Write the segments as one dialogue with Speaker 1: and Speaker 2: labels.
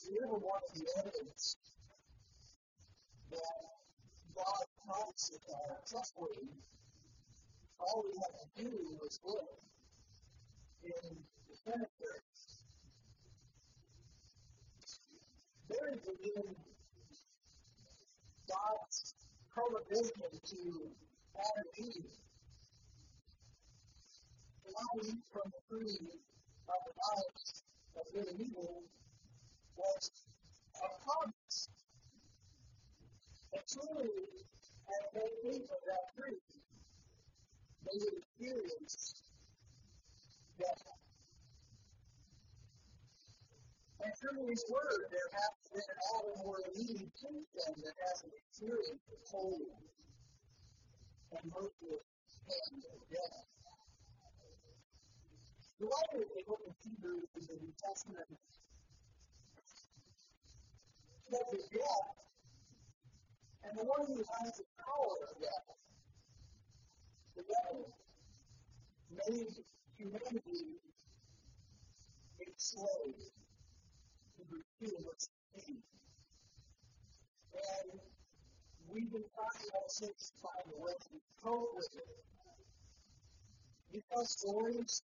Speaker 1: you ever want the evidence that God's promises are trustworthy, all we have to do is look in the cemetery. Buried within God's prohibition to Adam and Eve, to not eat from the tree of the knowledge of good and evil, was a promise. And truly, as they ate of that tree, they would experience death. And through His Word, there has been an Adam or an Eve since then that hasn't experienced the cold and merciless hand of death. The writer of the book of Hebrews in the New Testament says that death, and the one who has the power of death, the devil, made humanity a slave to pursue what's pain. And we've been trying ever since to find a way to cope with it. We tell stories.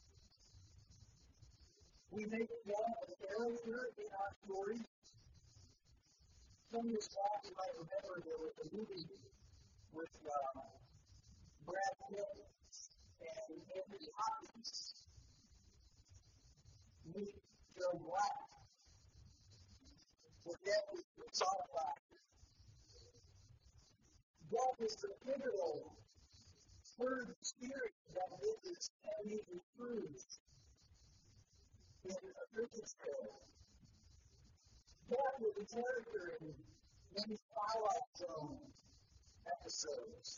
Speaker 1: We make death a character in our stories. Some years back, you might remember there was a movie with Brad Pitt and Anthony Hopkins. Meet Joe Black, where death is personified. Death is the pivotal third spirit that lives and even proves in a Christmas tale. Death was a character in many Twilight Zone episodes.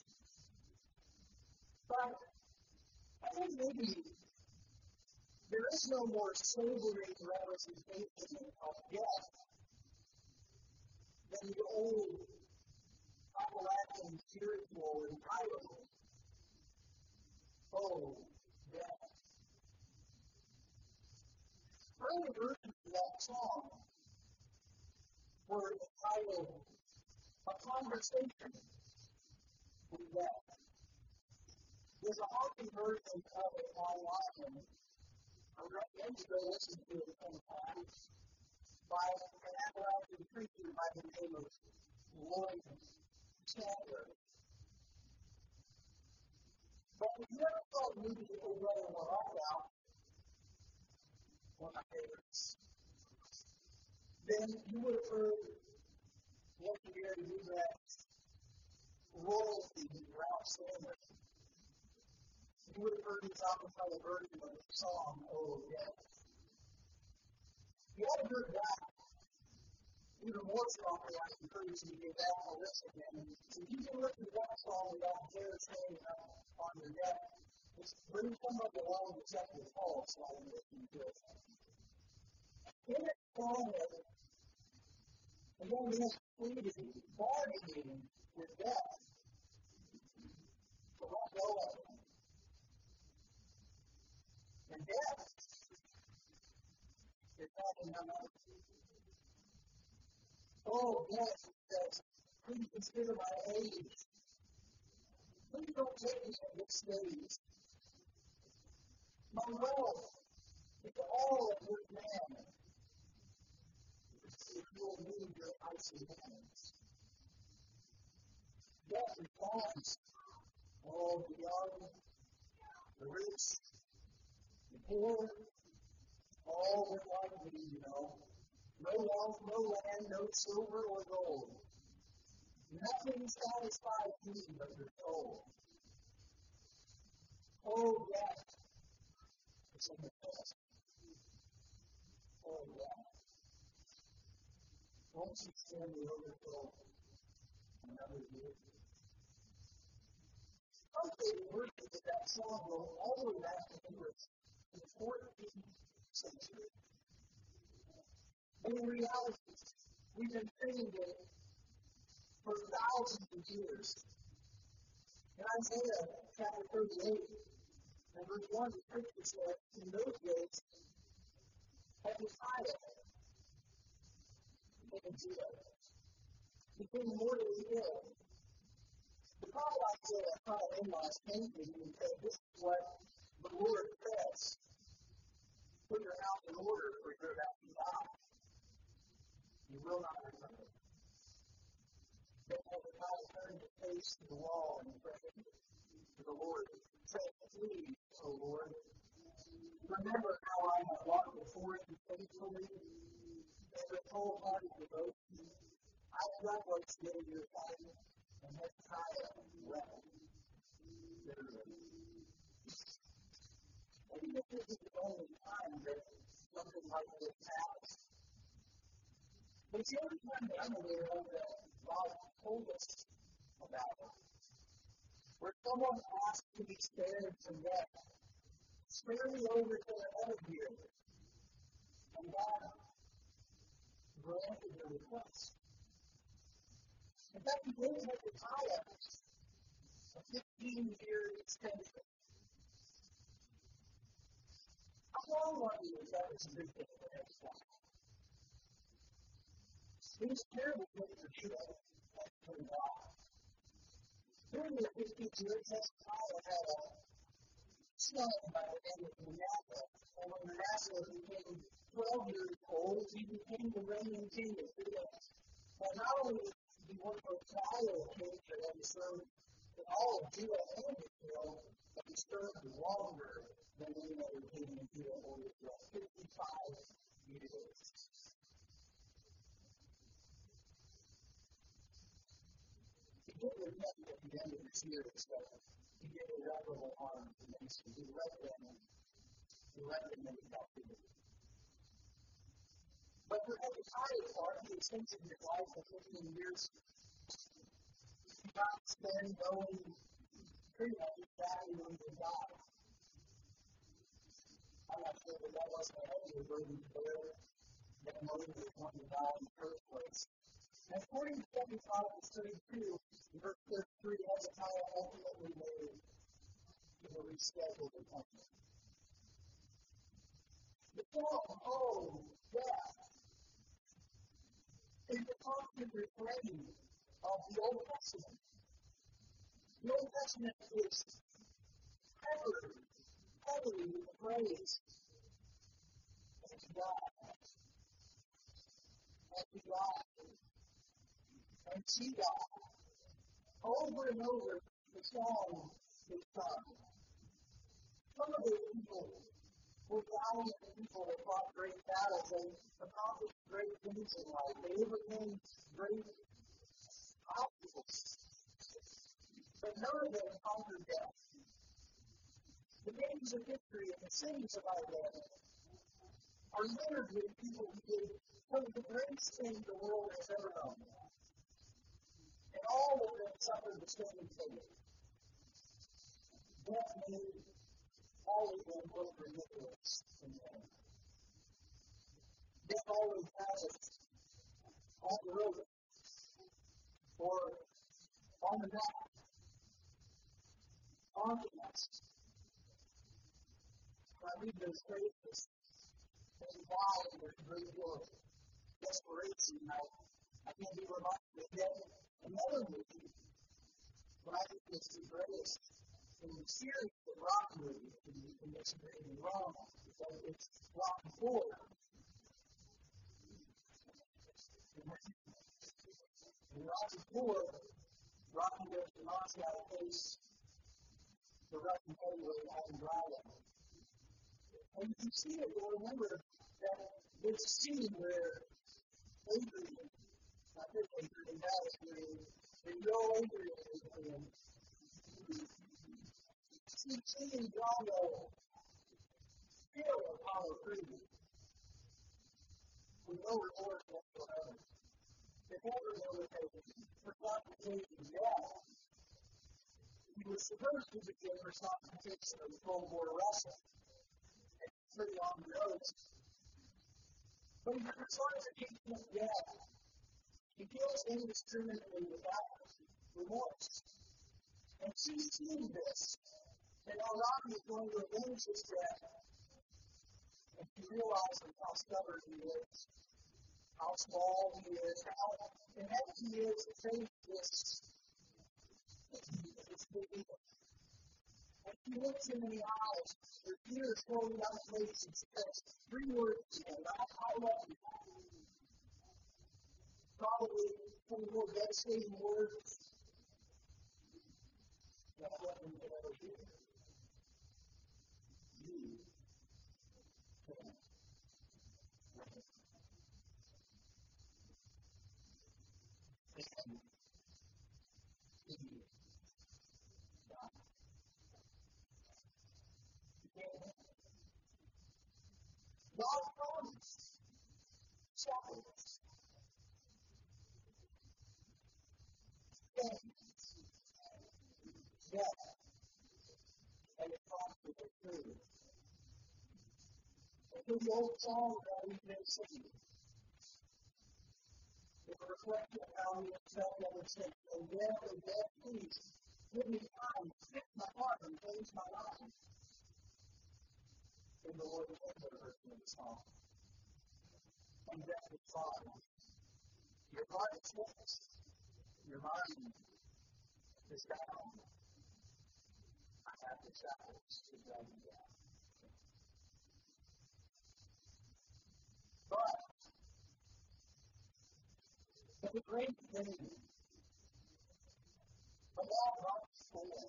Speaker 1: But I think maybe there is no more sobering representation of death than the old Appalachian spiritual entitled, "Oh, Death." Early versions of that song were entitled, "A Conversation with Death." There's a haunting version of it online. I recommend you go listen to it sometime by an Appalachian preacher by the name of Lloyd Chandler. But if you ever saw the movie Oh Brother, Where Art Thou, one of my favorites, then you would have heard legendary bluegrass royalty Ralph Sanders. You would have heard his acapella version of the song, "Oh, Death." If you haven't heard that, even more strongly, I encourage you to get back and listen. And if you can listen to that song without hair standing up on your neck, just bring somebody along to check your pulse while you're listening to it. In that song, a young man pleaded, bargaining with death to let go of him. And death is having none of it. "Oh, death," he says, "please consider my age. Please don't take me at this stage. My wealth is all of this man. If you will leave your icy hands." Death responds, "Oh, the young, the rich, the poor, all were like me, you know. No wealth, no land, no silver or gold. Nothing satisfies me but your soul. Oh, death." It's in the past. "Oh, death. Won't you send me over till another year?" Some favorite versions of that song go all the way back to English in the 14th century. But in reality, we've been singing it for thousands of years. In Isaiah chapter 38, and verse 1, the scripture says, "In those days, Hezekiah king of Judah, became mortally ill. The prophet Isaiah kind of in-laws came to him and said, "This is what the Lord says. Put your house in order, for you're about to die. You will not recover." Then Hezekiah turned his face to the wall and prayed to the Lord, saying, "Please, O Lord, remember how I have walked before you faithfully and with wholehearted devotion. I have done what's good in your sight." And Hezekiah wept bitterly. Maybe this isn't the only time that something like this happens. But it's the only time that I'm aware of that God told us about it. Where someone asked to be spared from death. "Spare me over to another year." And God granted the request. In fact, he gave Hezekiah a 15-year extension. How long was he was that was a good thing for Hezekiah? It was terrible thing for Judah and for God. During the 15 years, Hezekiah had a son by the name of Manasseh. And when Manasseh became 12 years old, he became the reigning king of Judah. And not only did he work for Israel king for them to serve in all of Judah and Israel, but he served longer than any other king in Judah or Israel, 55 years. He did repent at the end of his years, but he gave irreparable harm to the nation. He left them into captivity. But for Hezekiah's part, the extension of his life of 15 years, he got to spend knowing pretty much exactly when he would die. I'm not sure that that wasn't a heavy burden to bear, that Moses was going to die in the first place. And according to 75-32, verse 33, Hezekiah ultimately made the rescheduled appointment. The song, "Oh, Death," is the constant refrain of the Old Testament. The Old Testament is heavily with the praise of God, and God, and see God. Over and over, the song is sung. Some of those people were valiant people that fought great battles and accomplished great things in life. They overcame great obstacles. But none of them conquered death. The names of history and the cities of our day are littered with people who did some of the greatest things the world has ever known. And all of them suffered the same fate. Death made all of them look ridiculous in the end. Death always has us on the road or on the map, haunting us. When I read those phrases, there's why there's a great deal of desperation. I can be reminded again another movie, Life is the Greatest, in the series of rock movies, and you can disagree with me wrong, because it's Rock 4. In Rock 4, Rocky goes to Moscow to face the Russian heavyweight Ivan Drago. And you can see it, you'll remember that there's a scene where Adrian, not this Adrian, that Adrian, the real Adrian is in. Seeing Drago kill Apollo Creed with no remorse whatsoever. If ever there was a personification of death, he was supposed to be a personification of Cold War Russia. It's pretty on the nose. But he's a personification of death. He kills indiscriminately without remorse. And she's seeing this. And now Rocky is going to avenge his death. And she realizes how stubborn he is. how small he is, how inept he is to face this big evil. And he looks him in the eyes, with tears flowing down his face, and says 3 words to him, I love you. Probably some of the more devastating words that heaven could ever hear. You can live. And he died. God promised sacrifice, pain, death, and the cost of the food. And the old song that we've been singing, it reflects how we accept other sins. And death, please, give me time to fix my heart and change my life. And the Lord answered her in the song. And death replied, your heart is fixed, your mind is down. I have the shackles to drag you down. But the great thing about Mark's soul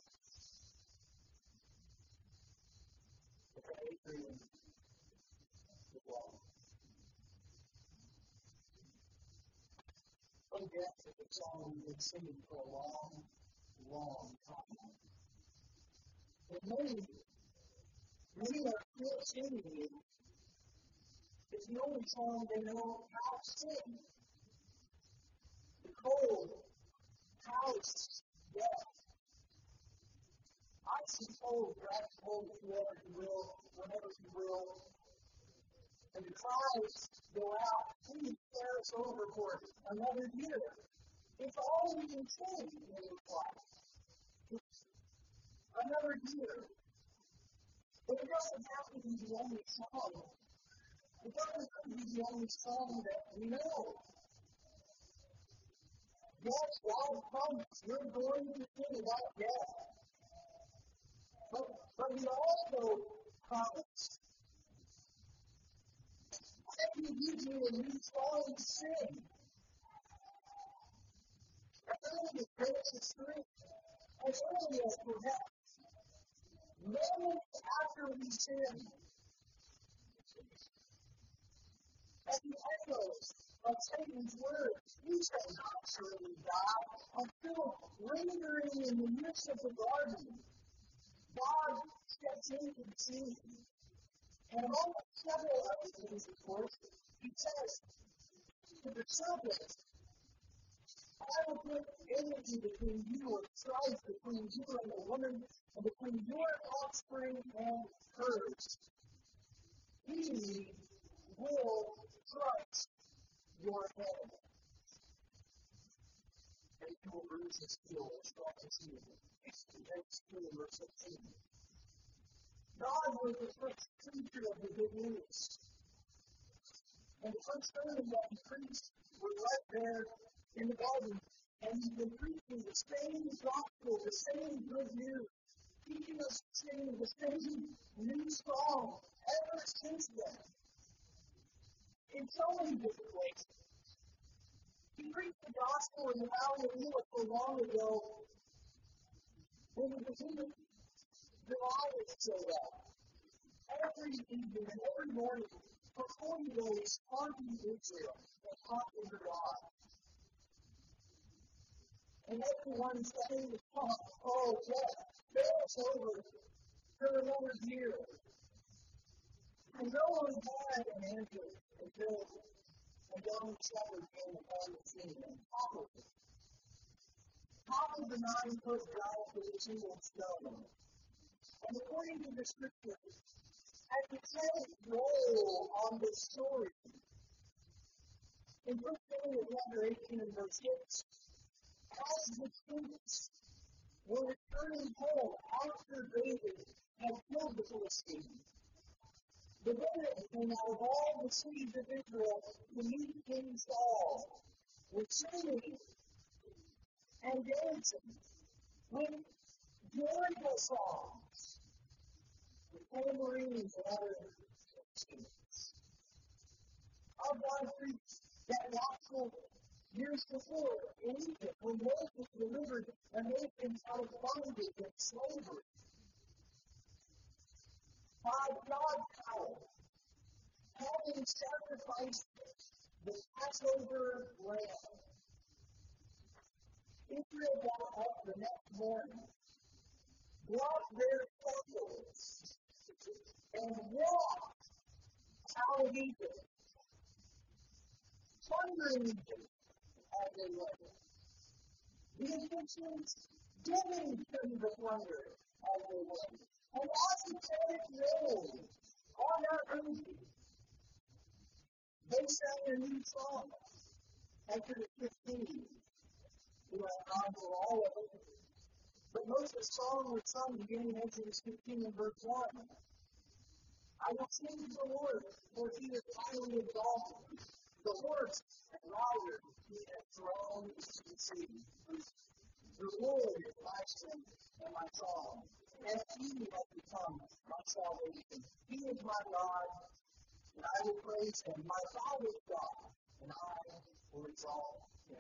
Speaker 1: is that Adrian is wrong. Oh, death is a song we've been singing for a long, long time. And many are still singing it. It's the only song they know how to sing. The cold, callous death. Icy cold, grab hold of whoever you will, whenever you will. And the cries go out, please bear us over for another year. It's all we can say in this life. It's another year. But it doesn't have to be the only song. It doesn't have to be the only song that we know. Yes, God promised you're going to sing about death. But He also promised that He gives you a new song to sing. As early as Genesis 3, as early as perhaps moments after we sin, at the echoes of Satan's words, you shall not surely die, are still lingering in the midst of the garden. God steps into the scene. And among several other things, of course, He says to the serpent, I will put enmity between you and strife between you and the woman, and between your offspring and hers. He will crush your head. And you will bruise his heel, as strong as he is. Verse 16. God was the first preacher of the good news. And the first sermon that He preached was right there in the garden. And He's been preaching the same gospel, the same good news, teaching us to sing the same new song ever since then. In so many different ways. He preached the gospel in the Valley of Elah so long ago when the demon Goliath showed up. Every evening and every morning for 40 days, haunting Israel and haunting God. And everyone saying, oh, yes, bear us over for another year. And no one had an answer until a young shepherd came upon the scene and toppled it. Toppled the 9-foot giant with a single stone. And according to the scriptures, as the credits roll on this story, in 1 Samuel chapter 18 and verse 6, as the troops were returning home after David had killed the Philistines, The women came out of all the cities of Israel to meet King Saul with singing and dancing, with joyful songs, with tambourines and other instruments. Our God preached that gospel years before in Egypt, when Moses delivered a nation out of bondage and slavery. By God's power, having sacrificed the Passover lamb, Israel got up the next morning, brought their sandals, and walked out of Egypt, plundering Egypt as they went. The Egyptians giving them the plunder as they went. And as the chariot rolled on our mercy, they sang a new song. Exodus 15. We went on for all of it. But most of the song was sung beginning in Exodus 15 and verse 1. I will sing to the Lord, for he is highly exalted. The horse and rider he has thrown into the sea. The Lord is my strength and my song, and he has become my salvation. He is my God, and I will praise him, my Father's God, and I will exalt him.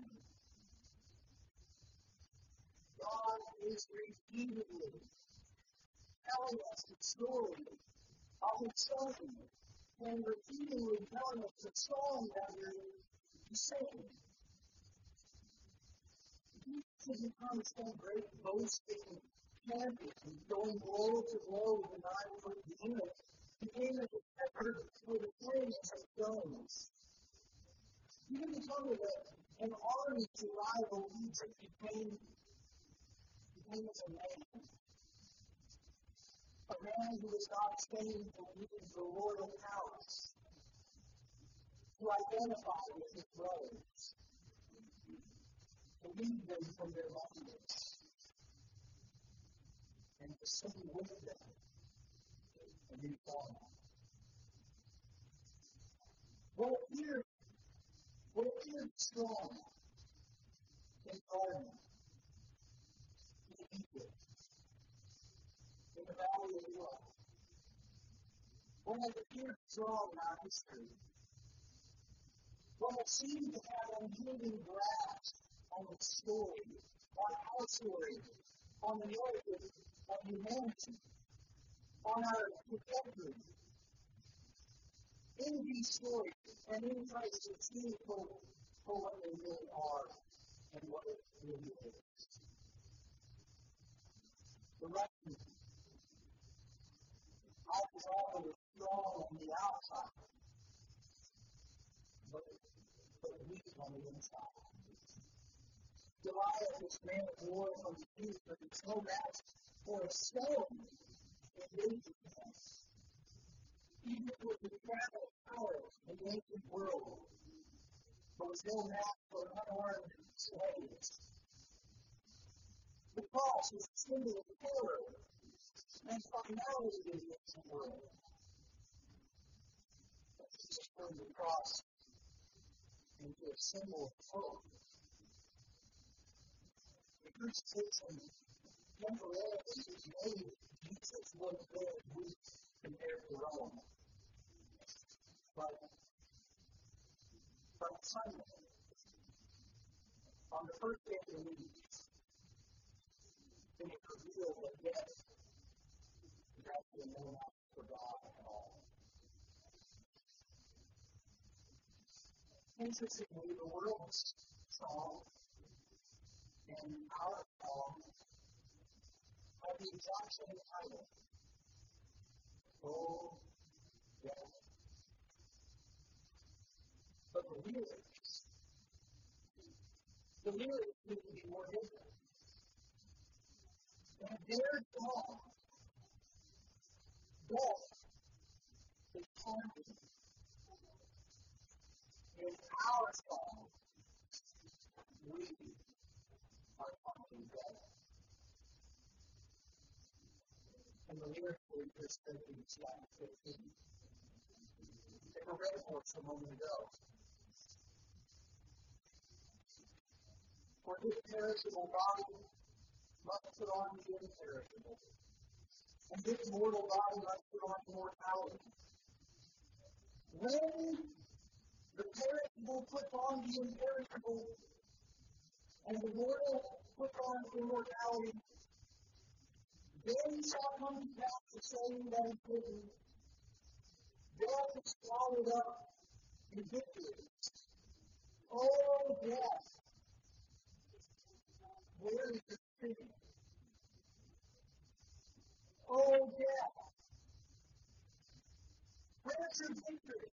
Speaker 1: God is repeatedly telling us the story of his Son, and repeatedly telling us the song that we're to sing. He should become some great boasting champion, going blow to blow with a 9-foot behemoth. He came as a shepherd with a flames of stones. He didn't come with an army to rival Egypt. He came as a man. A man who was not ashamed to use the royal palace, to identify with his brothers, to lead them from their bondage, and to sing with them a new song. What appeared strong in garden, in Egypt, in the valley of Elah, what has appeared strong in our history, what has seemed to have unyielding grasp on the story, on our story, on the narrative of humanity, on our trajectory. In these stories and in Christ, it's seen for what they really are and what it really is. The refuge. Life is always strong on the outside, but weak on the inside. Goliath is man of war from the youth, but it's no match for a stone in David's hands. Egypt was the crown of power in the ancient world, but was no match for unarmed slaves. The cross was a symbol of terror and finality in the ancient world. But Jesus turned the cross into a symbol of hope. The crucifixion temporarily made Jesus look very weak compared to Rome. But from Sunday, on the first day of the week, it was revealed that death is actually no match for God at all. Interestingly, the world's song and our song have the exact same title. Oh, death. But the lyrics need to be more different. And their song, death, is haunting. In our song, we are haunting death. And the lyrics were just in chapter 15. They were ready for us a moment ago. For this perishable body must put on the imperishable, and this mortal body must put on immortality. When the perishable puts on the imperishable, and the mortal puts on immortality, then shall come to pass the saying that is written, death is swallowed up in victory. Oh, death, where is your sting? Oh, death, where's your victory?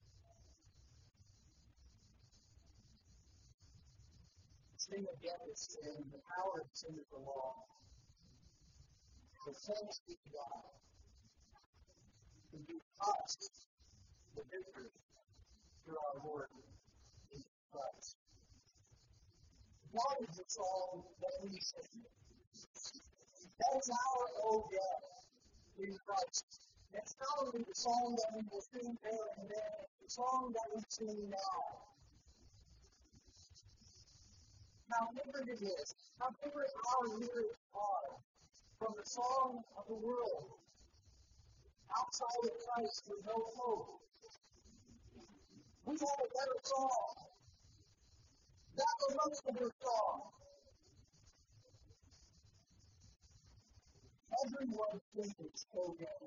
Speaker 1: The sting of death is sin, the power of sin is the law. The thanks be to God, who gives us the victory through our Lord Jesus Christ. That is the song that we sing. That is our old death in Christ. That's not only the song that we will sing there and then, it's the song that we sing now. How different it is. How different our lyrics are from the song of the world. Outside of Christ with no hope. We have a better song. That's a much better song. Everyone sings, oh yes.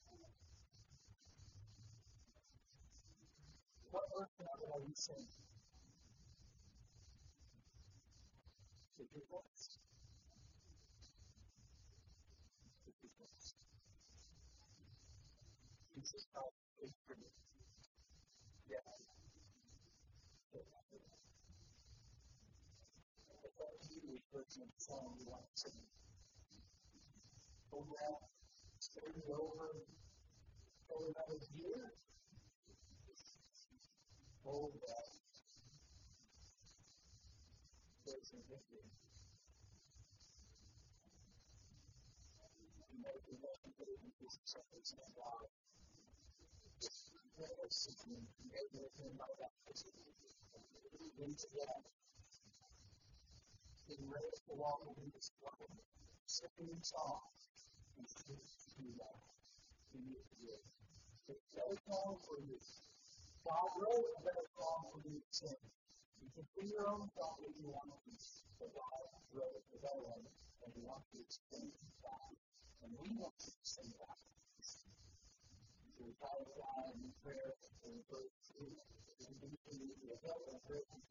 Speaker 1: What version of it are you singing? The good ones. The good ones. Jesus Christ is free. Yes. It's up to you which version of the song you want to sing. Oh yeah, start it over for another year. Oh yeah. There's your victory. You know, the most important is acceptance of God. Let us seek Him, made with Him by baptism. Into that, being raised to walk in His life, singing songs, and singing to that. You need to do it. It's a better song for you. God wrote a better song for you to sing. You can sing your own song if you want to, but God wrote a better one, and He wants you to sing that. And we want you to sing that. So we call God in prayer and we go through and we continue to help and pray